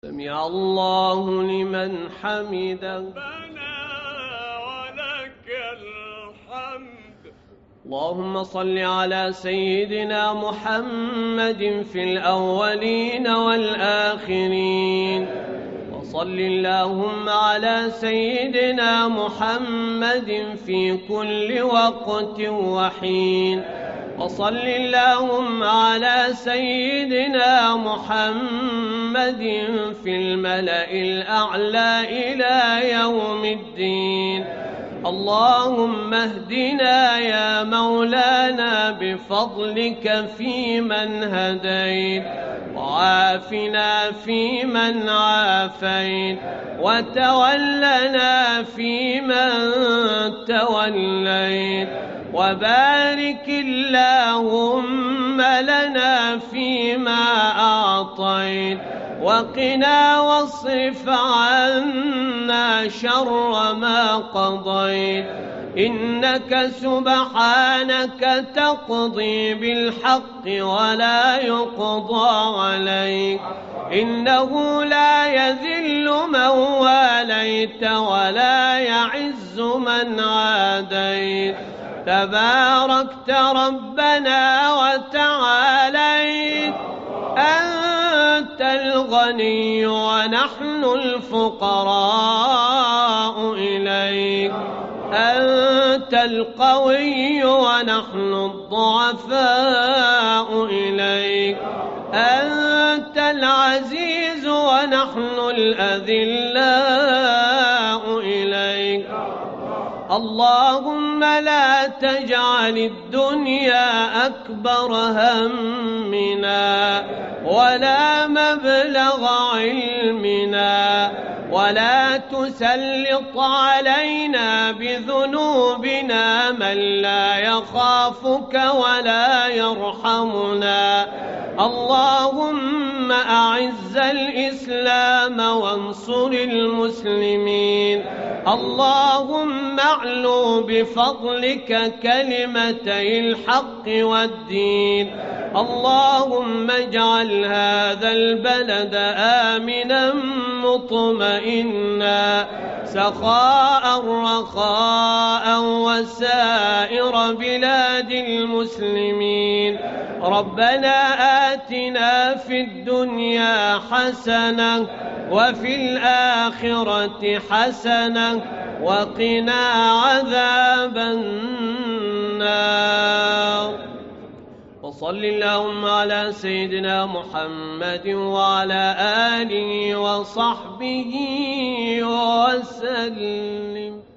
سمع الله لمن حمده. ربنا ولك الحمد. اللهم صل على سيدنا محمد في الأولين والآخرين، وصل اللهم على سيدنا محمد في كل وقت وحين، وصل اللهم على سيدنا محمد في الملأ الأعلى إلى يوم الدين. اللهم اهدنا يا مولانا بفضلك فيمن هديت، وعافنا فيمن عافيت، وتولنا فيمن توليت، وبارك اللهم لنا فيما أعطيت، وقنا واصرف عنا شر ما قضيت، إنك سبحانك تقضي بالحق ولا يقضى عليك، إنه لا يذل من واليت ولا يعز من عاديت، تباركت ربنا وتعاليت، أنت الغني ونحن الفقراء إليك، أنت القوي ونحن الضعفاء إليك، أنت العزيز ونحن الأذلاء إليك. اللهم لا تجعل الدنيا أكبر همنا ولا مبلغ علمنا، ولا تسلط علينا بذنوبنا من لا يخافك ولا يرحمنا. اللهم أعز الإسلام وانصر المسلمين، اللهم اعلو بفضلك كلمتي الحق والدين، اللهم اجعل هذا البلد آمنا مطمئنا سخاء رخاء وسائر بلاد المسلمين. ربنا آتنا في الدنيا حسنة وفي الآخرة حسنة وقنا عذاب النار. وصل اللهم على سيدنا محمد وعلى آله وصحبه وسلم.